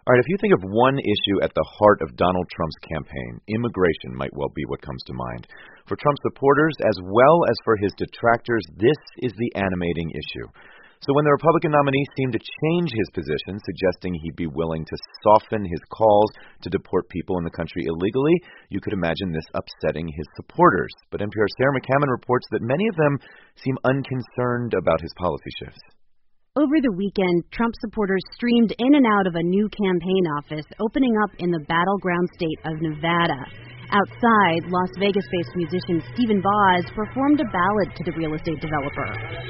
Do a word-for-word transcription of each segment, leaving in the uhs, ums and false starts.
All right, if you think of one issue at the heart of Donald Trump's campaign, immigration might well be what comes to mind. For Trump supporters, as well as for his detractors, this is the animating issue. So when the Republican nominee seemed to change his position, suggesting he'd be willing to soften his calls to deport people in the country illegally, you could imagine this upsetting his supporters. But N P R's Sarah McCammon reports that many of them seem unconcerned about his policy shifts. Over the weekend, Trump supporters streamed in and out of a new campaign office opening up in the battleground state of Nevada. Outside, Las Vegas-based musician Stephen Boz performed a ballad to the real estate developer.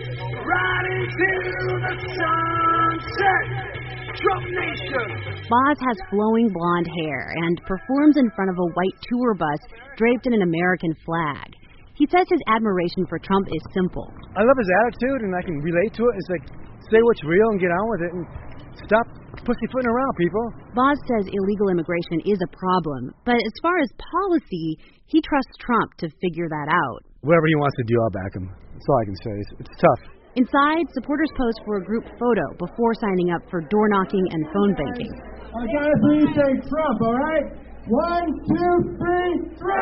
Riding to the sunset, Trump Nation. Boz has flowing blonde hair and performs in front of a white tour bus draped in an American flag. He says his admiration for Trump is simple. I love his attitude, and I can relate to it. It's like, say what's real and get on with it and stop pussyfooting around, people. Boz says illegal immigration is a problem, but as far as policy, he trusts Trump to figure that out. Whatever he wants to do, I'll back him. That's all I can say. It's, it's tough. Inside, supporters pose for a group photo before signing up for door knocking and phone banking. I gotta please say Trump, all right? One, two, three,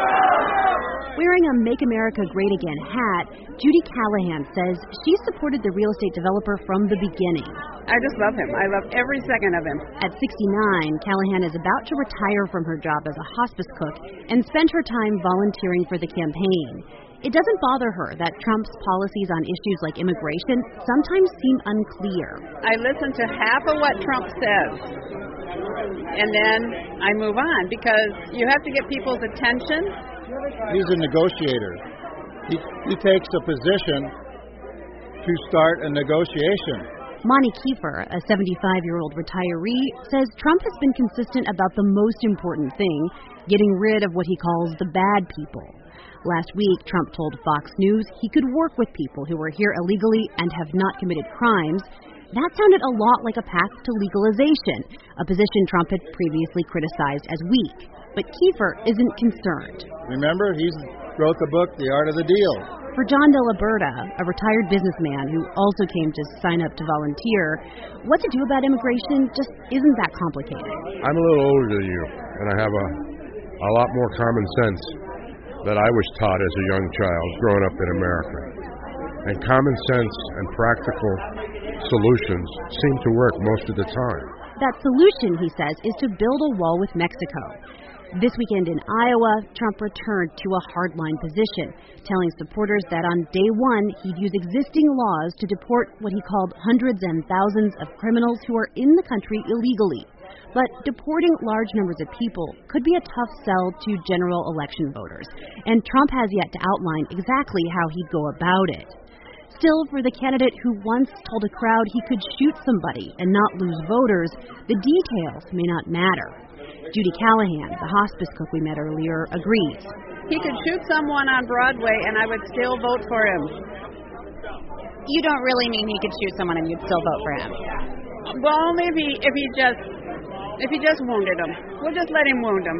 Trump! Wearing a Make America Great Again hat, Judy Callahan says she supported the real estate developer from the beginning. I just love him. I love every second of him. At sixty-nine, Callahan is about to retire from her job as a hospice cook and spend her time volunteering for the campaign. It doesn't bother her that Trump's policies on issues like immigration sometimes seem unclear. I listen to half of what Trump says, and then I move on, because you have to get people's attention. He's a negotiator. He, he takes a position to start a negotiation. Monty Kiefer, a seventy-five-year-old retiree, says Trump has been consistent about the most important thing, getting rid of what he calls the bad people. Last week, Trump told Fox News he could work with people who are here illegally and have not committed crimes. That sounded a lot like a path to legalization, a position Trump had previously criticized as weak. But Kiefer isn't concerned. Remember, he wrote the book, The Art of the Deal. For John De La Berta, a retired businessman who also came to sign up to volunteer, what to do about immigration just isn't that complicated. I'm a little older than you, and I have a, a lot more common sense that I was taught as a young child growing up in America. And common sense and practical solutions seem to work most of the time. That solution, he says, is to build a wall with Mexico. This weekend in Iowa, Trump returned to a hardline position, telling supporters that on day one he'd use existing laws to deport what he called hundreds and thousands of criminals who are in the country illegally. But deporting large numbers of people could be a tough sell to general election voters, and Trump has yet to outline exactly how he'd go about it. Still, for the candidate who once told a crowd he could shoot somebody and not lose voters, the details may not matter. Judy Callahan, the hospice cook we met earlier, agrees. He could shoot someone on Broadway and I would still vote for him. You don't really mean he could shoot someone and you'd still vote for him? Well, only if he if he just if he just wounded him. We'll just let him wound him.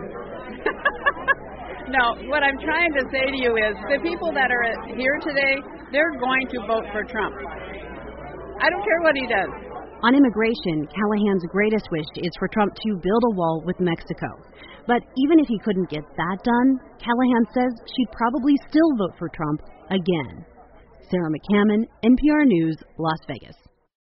No, what I'm trying to say to you is the people that are here today, they're going to vote for Trump. I don't care what he does. On immigration, Callahan's greatest wish is for Trump to build a wall with Mexico. But even if he couldn't get that done, Callahan says she'd probably still vote for Trump again. Sarah McCammon, N P R News, Las Vegas.